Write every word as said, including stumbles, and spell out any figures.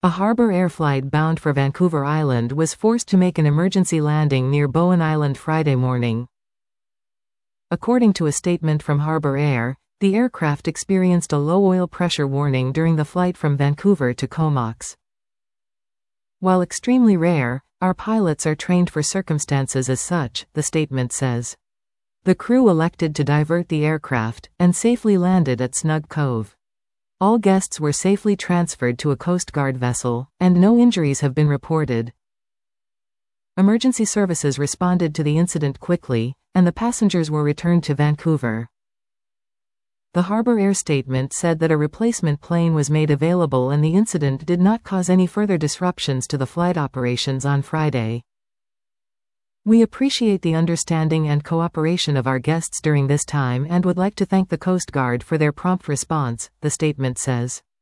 A Harbour Air flight bound for Vancouver Island was forced to make an emergency landing near Bowen Island Friday morning. According to a statement from Harbour Air, the aircraft experienced a low oil pressure warning during the flight from Vancouver to Comox. While extremely rare, our pilots are trained for circumstances as such, the statement says. The crew elected to divert the aircraft, and safely landed at Snug Cove. All guests were safely transferred to a Coast Guard vessel, and no injuries have been reported. Emergency services responded to the incident quickly, and the passengers were returned to Vancouver. The Harbour Air statement said that a replacement plane was made available and the incident did not cause any further disruptions to the flight operations on Friday. We appreciate the understanding and cooperation of our guests during this time and would like to thank the Coast Guard for their prompt response, the statement says.